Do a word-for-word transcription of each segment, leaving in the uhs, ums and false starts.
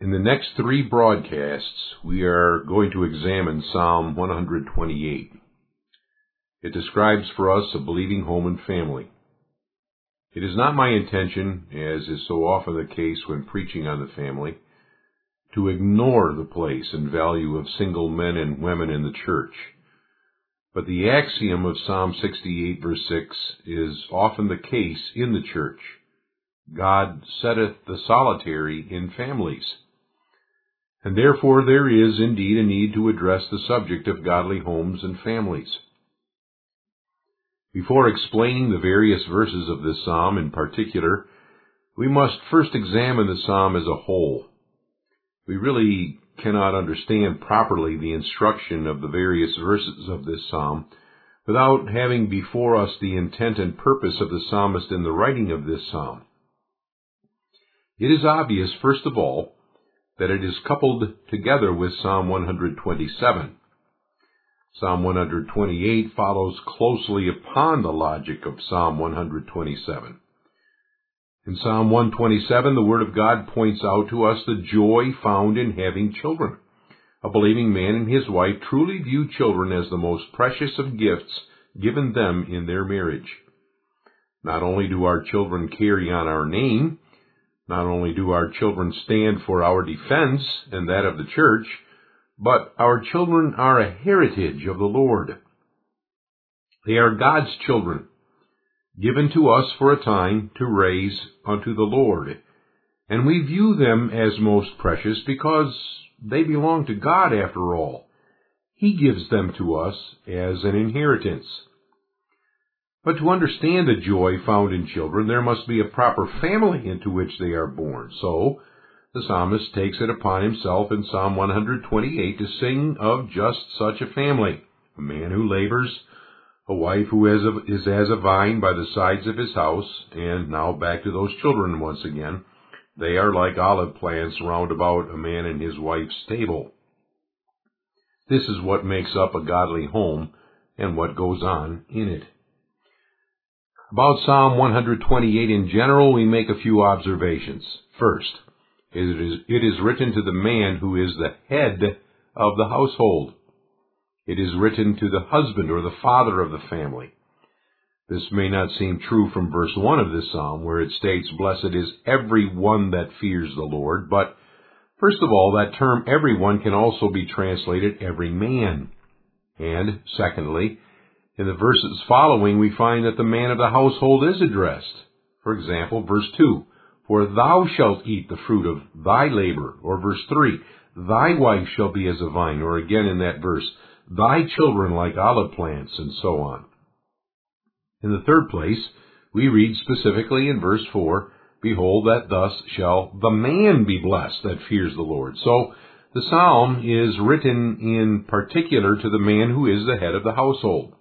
In the next three broadcasts, we are going to examine Psalm one hundred twenty-eight. It describes for us a believing home and family. It is not my intention, as is so often the case when preaching on the family, to ignore the place and value of single men and women in the church. But the axiom of Psalm sixty-eight verse six is often the case in the church. God setteth the solitary in families. And therefore there is indeed a need to address the subject of godly homes and families. Before explaining the various verses of this psalm in particular, we must first examine the psalm as a whole. We really cannot understand properly the instruction of the various verses of this psalm without having before us the intent and purpose of the psalmist in the writing of this psalm. It is obvious, first of all, that it is coupled together with Psalm one hundred twenty-seven. Psalm one hundred twenty-eight follows closely upon the logic of Psalm one hundred twenty-seven. In Psalm one twenty-seven, the Word of God points out to us the joy found in having children. A believing man and his wife truly view children as the most precious of gifts given them in their marriage. Not only do our children carry on our name, not only do our children stand for our defense and that of the church, but our children are a heritage of the Lord. They are God's children, given to us for a time to raise unto the Lord, and we view them as most precious because they belong to God after all. He gives them to us as an inheritance. But to understand the joy found in children, there must be a proper family into which they are born. So, the psalmist takes it upon himself in Psalm one hundred twenty-eight to sing of just such a family, a man who labors, a wife who is, a, is as a vine by the sides of his house, and now back to those children once again. They are like olive plants round about a man and his wife's table. This is what makes up a godly home and what goes on in it. About Psalm one hundred twenty-eight in general, we make a few observations. First, it is, it is written to the man who is the head of the household. It is written to the husband or the father of the family. This may not seem true from verse one of this psalm, where it states, "Blessed is every one that fears the Lord," but first of all, that term everyone can also be translated every man. And secondly, in the verses following, we find that the man of the household is addressed. For example, verse two, "For thou shalt eat the fruit of thy labor," or verse three, "Thy wife shall be as a vine," or again in that verse, "Thy children like olive plants," and so on. In the third place, we read specifically in verse four, "Behold, that thus shall the man be blessed that fears the Lord." So, the psalm is written in particular to the man who is the head of the household.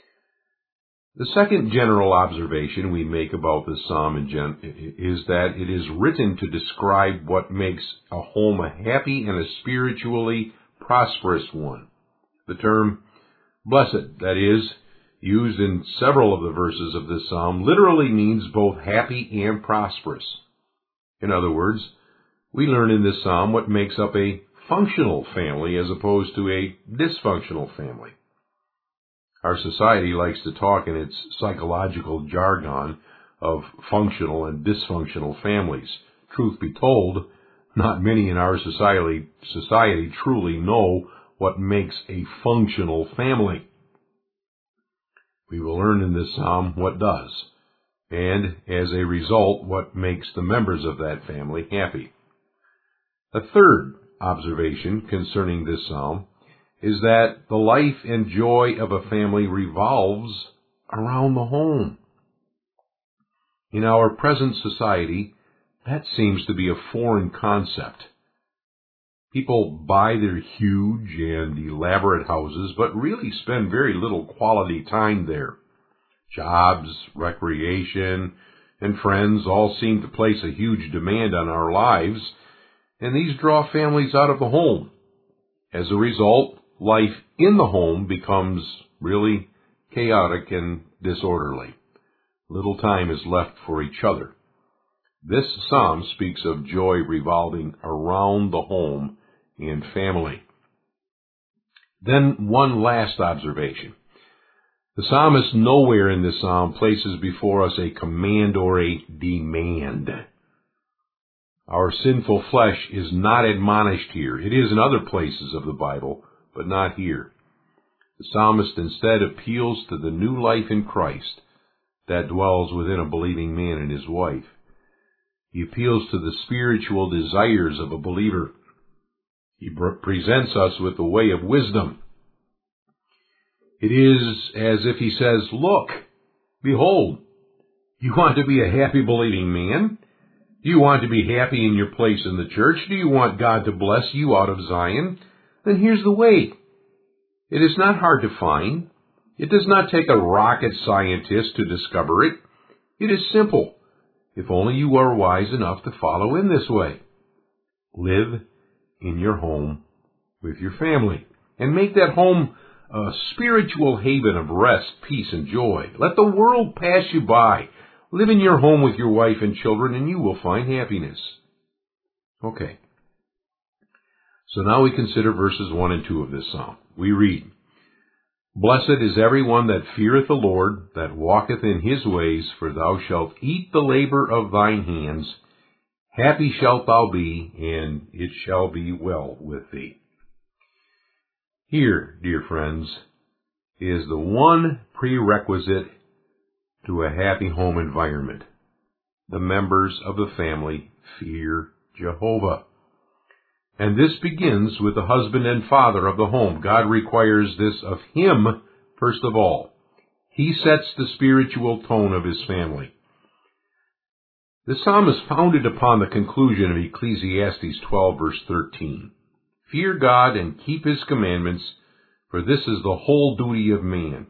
The second general observation we make about this psalm is that it is written to describe what makes a home a happy and a spiritually prosperous one. The term blessed, that is, used in several of the verses of this psalm, literally means both happy and prosperous. In other words, we learn in this psalm what makes up a functional family as opposed to a dysfunctional family. Our society likes to talk in its psychological jargon of functional and dysfunctional families. Truth be told, not many in our society, society truly know what makes a functional family. We will learn in this psalm what does, and as a result, what makes the members of that family happy. A third observation concerning this psalm is that the life and joy of a family revolves around the home. In our present society, that seems to be a foreign concept. People buy their huge and elaborate houses, but really spend very little quality time there. Jobs, recreation, and friends all seem to place a huge demand on our lives, and these draw families out of the home. As a result, life in the home becomes really chaotic and disorderly. Little time is left for each other. This psalm speaks of joy revolving around the home and family. Then one last observation. The psalmist nowhere in this psalm places before us a command or a demand. Our sinful flesh is not admonished here. It is in other places of the Bible, but not here. The psalmist instead appeals to the new life in Christ that dwells within a believing man and his wife. He appeals to the spiritual desires of a believer. He presents us with the way of wisdom. It is as if he says, look, behold, you want to be a happy believing man? Do you want to be happy in your place in the church? Do you want God to bless you out of Zion? Then here's the way. It is not hard to find. It does not take a rocket scientist to discover it. It is simple, if only you are wise enough to follow in this way. Live in your home with your family, and make that home a spiritual haven of rest, peace, and joy. Let the world pass you by. Live in your home with your wife and children, and you will find happiness. Okay. So now we consider verses one and two of this psalm. We read, Blessed is every one that feareth the Lord, that walketh in his ways, for thou shalt eat the labor of thine hands. Happy shalt thou be, and it shall be well with thee. Here, dear friends, is the one prerequisite to a happy home environment. The members of the family fear Jehovah. And this begins with the husband and father of the home. God requires this of him, first of all. He sets the spiritual tone of his family. The psalm is founded upon the conclusion of Ecclesiastes twelve, verse thirteen. Fear God and keep his commandments, for this is the whole duty of man.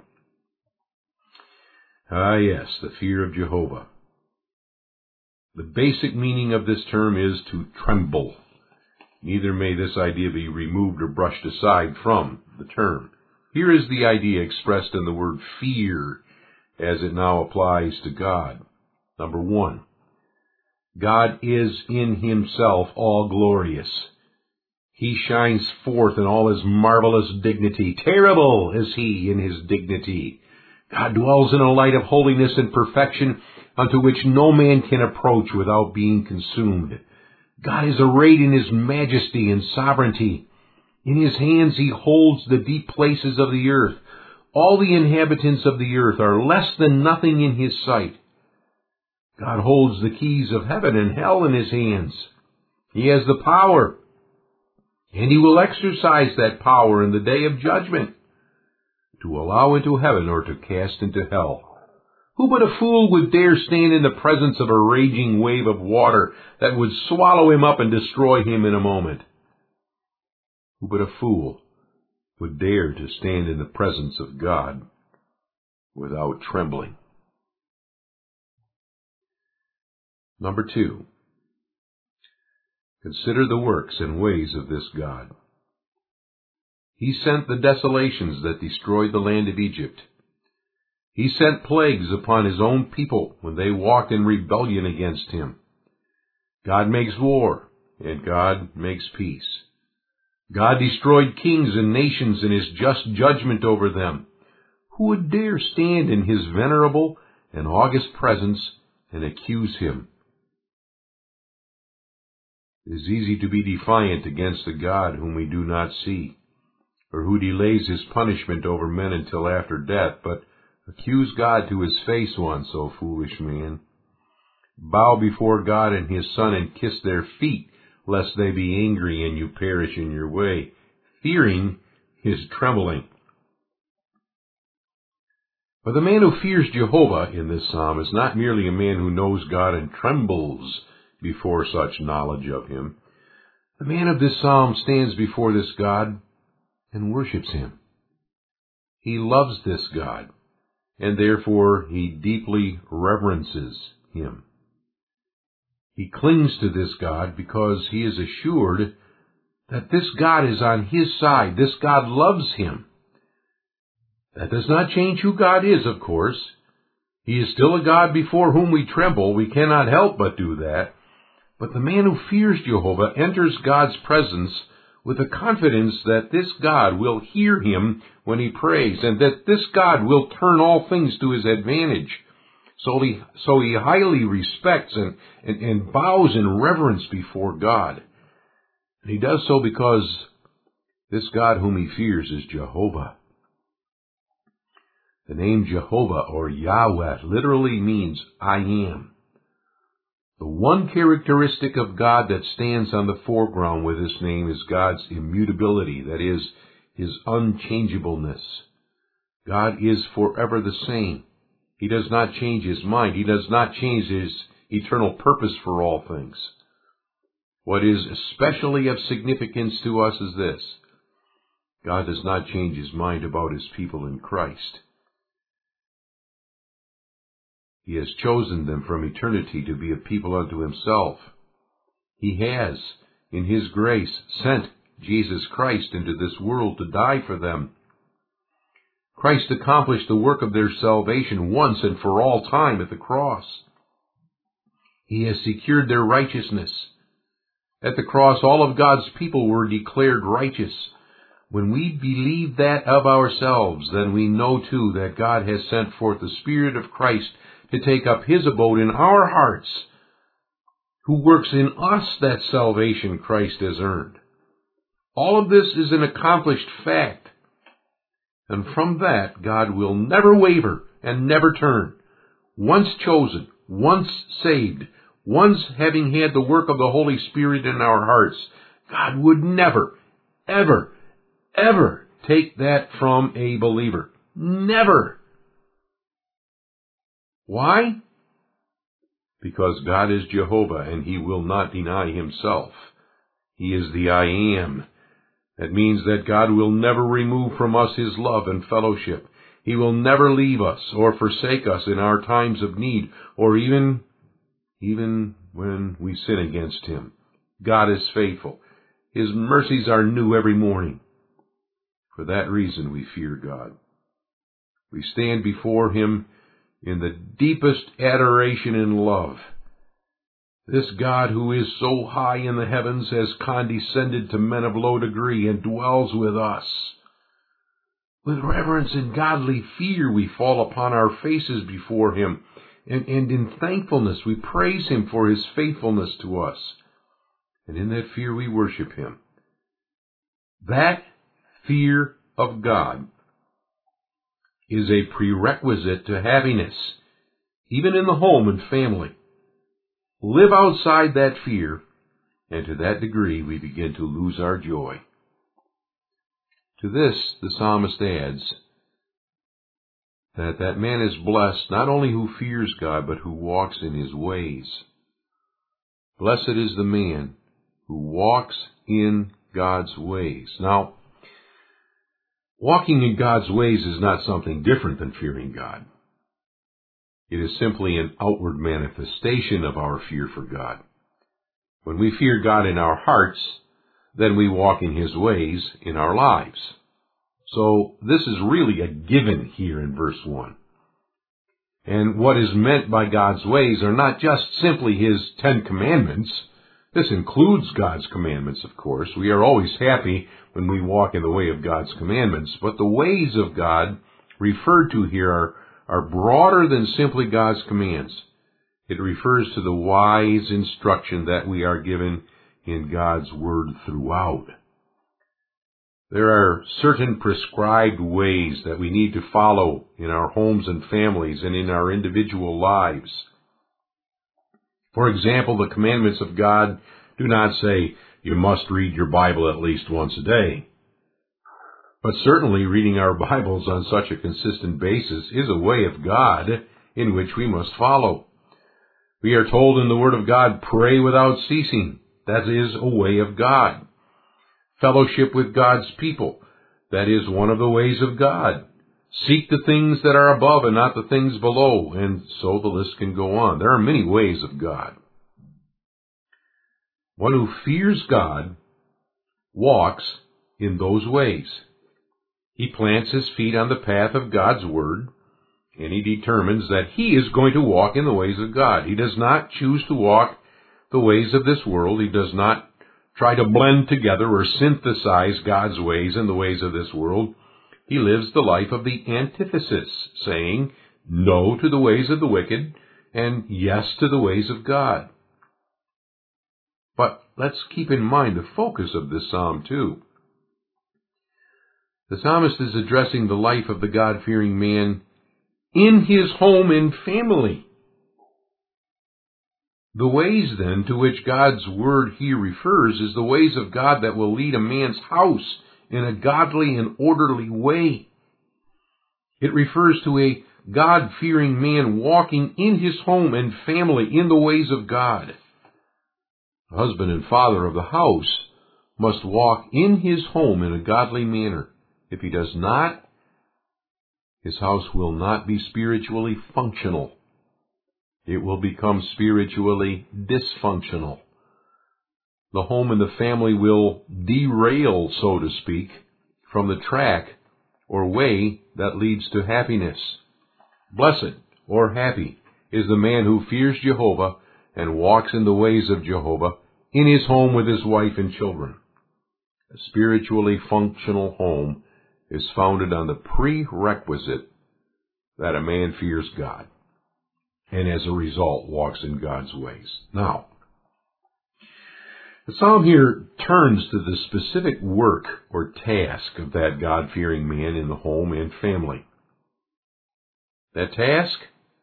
Ah, yes, the fear of Jehovah. The basic meaning of this term is to tremble. Neither may this idea be removed or brushed aside from the term. Here is the idea expressed in the word fear as it now applies to God. Number one, God is in himself all glorious. He shines forth in all his marvelous dignity. Terrible is he in his dignity. God dwells in a light of holiness and perfection unto which no man can approach without being consumed. God is arrayed in his majesty and sovereignty. In his hands he holds the deep places of the earth. All the inhabitants of the earth are less than nothing in his sight. God holds the keys of heaven and hell in his hands. He has the power, and he will exercise that power in the day of judgment, to allow into heaven or to cast into hell. Who but a fool would dare stand in the presence of a raging wave of water that would swallow him up and destroy him in a moment? Who but a fool would dare to stand in the presence of God without trembling? Number two, consider the works and ways of this God. He sent the desolations that destroyed the land of Egypt. He sent plagues upon his own people when they walked in rebellion against him. God makes war, and God makes peace. God destroyed kings and nations in his just judgment over them. Who would dare stand in his venerable and august presence and accuse him? It is easy to be defiant against a God whom we do not see, or who delays his punishment over men until after death, but accuse God to his face once, O foolish man. Bow before God and his Son and kiss their feet, lest they be angry and you perish in your way. Fearing is trembling. But the man who fears Jehovah in this psalm is not merely a man who knows God and trembles before such knowledge of him. The man of this psalm stands before this God and worships him. He loves this God, and therefore he deeply reverences him. He clings to this God because he is assured that this God is on his side. This God loves him. That does not change who God is, of course. He is still a God before whom we tremble. We cannot help but do that. But the man who fears Jehovah enters God's presence with the confidence that this God will hear him when he prays, and that this God will turn all things to his advantage. So he, so he highly respects and, and, and bows in reverence before God. And he does so because this God whom he fears is Jehovah. The name Jehovah, or Yahweh, literally means I am. The one characteristic of God that stands on the foreground with this name is God's immutability, that is, his unchangeableness. God is forever the same. He does not change his mind. He does not change his eternal purpose for all things. What is especially of significance to us is this: God does not change his mind about his people in Christ. He has chosen them from eternity to be a people unto himself. He has, in his grace, sent Jesus Christ into this world to die for them. Christ accomplished the work of their salvation once and for all time at the cross. He has secured their righteousness. At the cross, all of God's people were declared righteous. When we believe that of ourselves, then we know too that God has sent forth the Spirit of Christ to take up his abode in our hearts, who works in us that salvation Christ has earned. All of this is an accomplished fact. And from that, God will never waver and never turn. Once chosen, once saved, once having had the work of the Holy Spirit in our hearts, God would never, ever, ever take that from a believer. Never. Why? Because God is Jehovah, and he will not deny himself. He is the I am. That means that God will never remove from us his love and fellowship. He will never leave us or forsake us in our times of need, or even, even when we sin against him. God is faithful. His mercies are new every morning. For that reason we fear God. We stand before him in the deepest adoration and love. This God who is so high in the heavens has condescended to men of low degree and dwells with us. With reverence and godly fear we fall upon our faces before him, and, and in thankfulness we praise him for his faithfulness to us. And in that fear we worship him. That fear of God is a prerequisite to happiness, even in the home and family. Live outside that fear, and to that degree we begin to lose our joy. To this, the psalmist adds that that man is blessed not only who fears God, but who walks in his ways. Blessed is the man who walks in God's ways. Now, walking in God's ways is not something different than fearing God. It is simply an outward manifestation of our fear for God. When we fear God in our hearts, then we walk in his ways in our lives. So this is really a given here in verse one. And what is meant by God's ways are not just simply his Ten Commandments. This includes God's commandments, of course. We are always happy when we walk in the way of God's commandments. But the ways of God referred to here are, are broader than simply God's commands. It refers to the wise instruction that we are given in God's Word throughout. There are certain prescribed ways that we need to follow in our homes and families and in our individual lives. For example, the commandments of God do not say you must read your Bible at least once a day. But certainly reading our Bibles on such a consistent basis is a way of God in which we must follow. We are told in the Word of God, pray without ceasing. That is a way of God. Fellowship with God's people. That is one of the ways of God. Seek the things that are above and not the things below. And so the list can go on. There are many ways of God. One who fears God walks in those ways. He plants his feet on the path of God's Word, and he determines that he is going to walk in the ways of God. He does not choose to walk the ways of this world. He does not try to blend together or synthesize God's ways and the ways of this world. He lives the life of the antithesis, saying no to the ways of the wicked and yes to the ways of God. But let's keep in mind the focus of this psalm too. The psalmist is addressing the life of the God-fearing man in his home and family. The ways, then, to which God's word here refers is the ways of God that will lead a man's house in a godly and orderly way. It refers to a God-fearing man walking in his home and family in the ways of God. The husband and father of the house must walk in his home in a godly manner. If he does not, his house will not be spiritually functional. It will become spiritually dysfunctional. The home and the family will derail, so to speak, from the track or way that leads to happiness. Blessed or happy is the man who fears Jehovah and walks in the ways of Jehovah in his home with his wife and children. A spiritually functional home is founded on the prerequisite that a man fears God and as a result walks in God's ways. Now, the psalm here turns to the specific work or task of that God-fearing man in the home and family. That task?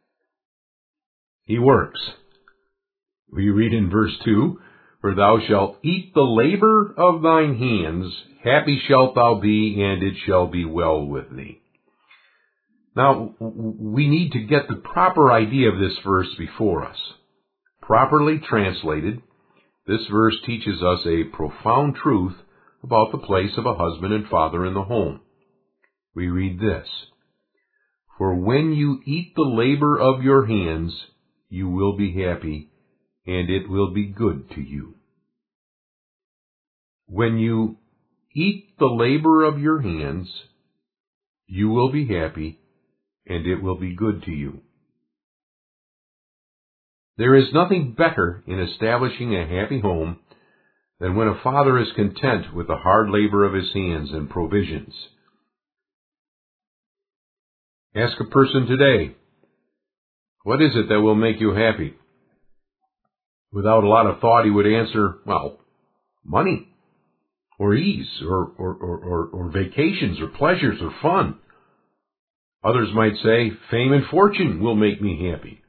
He works. We read in verse two, "For thou shalt eat the labor of thine hands, happy shalt thou be, and it shall be well with thee." Now, we need to get the proper idea of this verse before us. Properly translated, this verse teaches us a profound truth about the place of a husband and father in the home. We read this, "For when you eat the labor of your hands, you will be happy, and it will be good to you." When you eat the labor of your hands, you will be happy, and it will be good to you. There is nothing better in establishing a happy home than when a father is content with the hard labor of his hands and provisions. Ask a person today, what is it that will make you happy? Without a lot of thought, he would answer, well, money, or ease, or, or, or, or, or vacations, or pleasures, or fun. Others might say, fame and fortune will make me happy.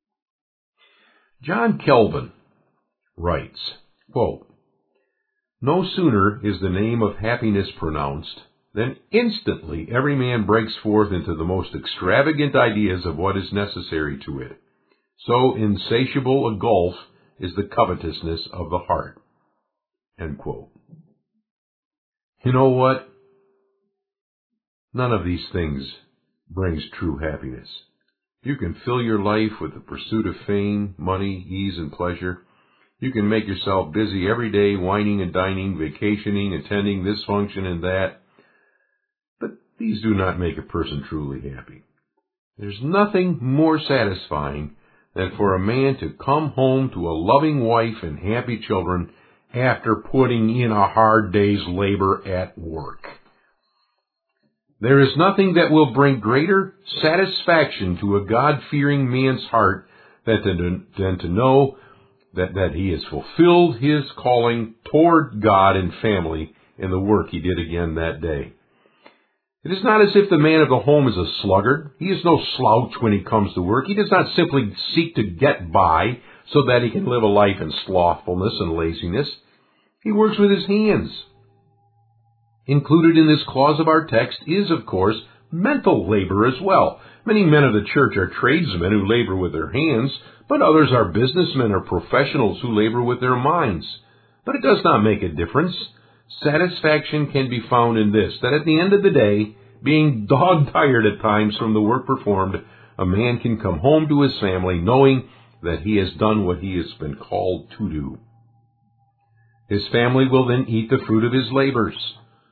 John Calvin writes, quote, "No sooner is the name of happiness pronounced than instantly every man breaks forth into the most extravagant ideas of what is necessary to it. So insatiable a gulf is the covetousness of the heart." End quote. You know what? None of these things brings true happiness. You can fill your life with the pursuit of fame, money, ease, and pleasure. You can make yourself busy every day, whining and dining, vacationing, attending this function and that. But these do not make a person truly happy. There's nothing more satisfying than for a man to come home to a loving wife and happy children after putting in a hard day's labor at work. There is nothing that will bring greater satisfaction to a God-fearing man's heart than to, than to know that, that he has fulfilled his calling toward God and family in the work he did again that day. It is not as if the man of the home is a sluggard. He is no slouch when he comes to work. He does not simply seek to get by so that he can live a life in slothfulness and laziness. He works with his hands. Included in this clause of our text is, of course, mental labor as well. Many men of the church are tradesmen who labor with their hands, but others are businessmen or professionals who labor with their minds. But it does not make a difference. Satisfaction can be found in this, that at the end of the day, being dog-tired at times from the work performed, a man can come home to his family knowing that he has done what he has been called to do. His family will then eat the fruit of his labors.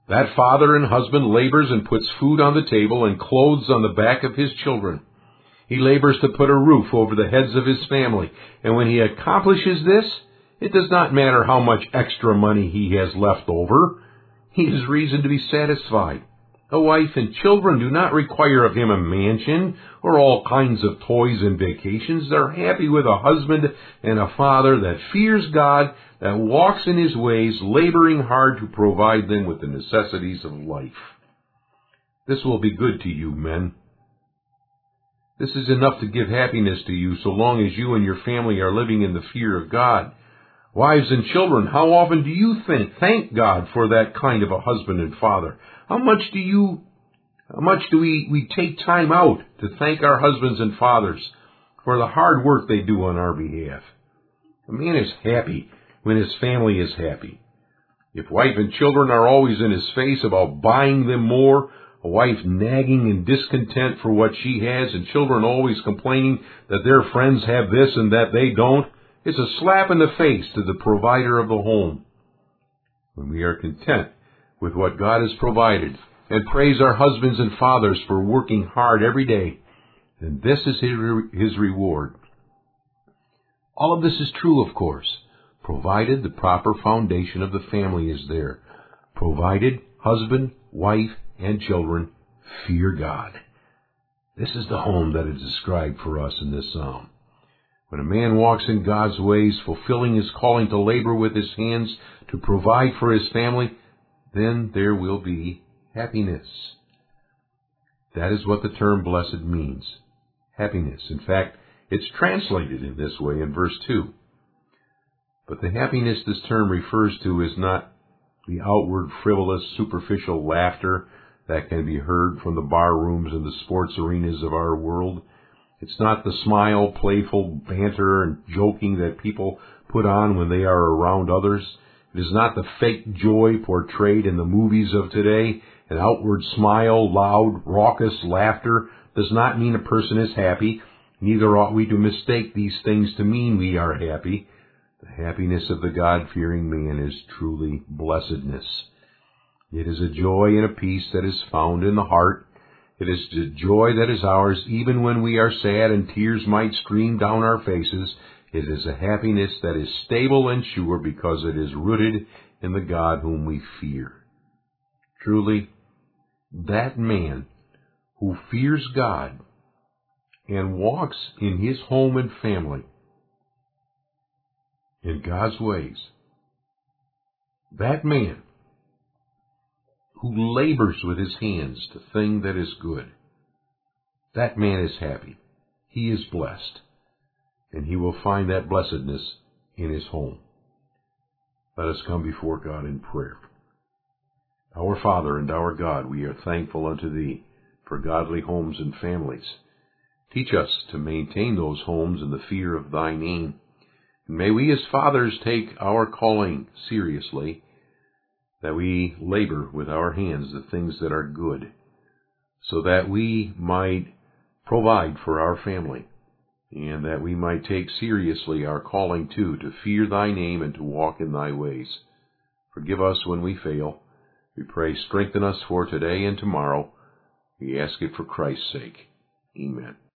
That father and husband labors and puts food on the table and clothes on the back of his children. He labors to put a roof over the heads of his family, and when he accomplishes this, it does not matter how much extra money he has left over. He has reason to be satisfied. A wife and children do not require of him a mansion or all kinds of toys and vacations. They're happy with a husband and a father that fears God, that walks in his ways, laboring hard to provide them with the necessities of life. This will be good to you, men. This is enough to give happiness to you so long as you and your family are living in the fear of God. Wives and children, how often do you think, thank God for that kind of a husband and father? How much do you, how much do we, we take time out to thank our husbands and fathers for the hard work they do on our behalf? A man is happy when his family is happy. If wife and children are always in his face about buying them more, a wife nagging and discontent for what she has, and children always complaining that their friends have this and that they don't, it's a slap in the face to the provider of the home. When we are content with what God has provided and praise our husbands and fathers for working hard every day, then this is his reward. All of this is true, of course, provided the proper foundation of the family is there, provided husband, wife, and children fear God. This is the home that is described for us in this psalm. When a man walks in God's ways, fulfilling his calling to labor with his hands to provide for his family, then there will be happiness. That is what the term blessed means, happiness. In fact, it's translated in this way in verse two. But the happiness this term refers to is not the outward, frivolous, superficial laughter that can be heard from the bar rooms and the sports arenas of our world. It's not the smile, playful banter, and joking that people put on when they are around others. It is not the fake joy portrayed in the movies of today. An outward smile, loud, raucous laughter does not mean a person is happy. Neither ought we to mistake these things to mean we are happy. The happiness of the God-fearing man is truly blessedness. It is a joy and a peace that is found in the heart. It is the joy that is ours even when we are sad and tears might stream down our faces. It is a happiness that is stable and sure because it is rooted in the God whom we fear. Truly, that man who fears God and walks in his home and family in God's ways, that man who labors with his hands the thing that is good, that man is happy. He is blessed, and he will find that blessedness in his home. Let us come before God in prayer. Our Father and our God, we are thankful unto Thee for godly homes and families. Teach us to maintain those homes in the fear of Thy name. And may we as fathers take our calling seriously, that we labor with our hands the things that are good, so that we might provide for our family, and that we might take seriously our calling too, to fear Thy name and to walk in Thy ways. Forgive us when we fail. We pray, strengthen us for today and tomorrow. We ask it for Christ's sake. Amen.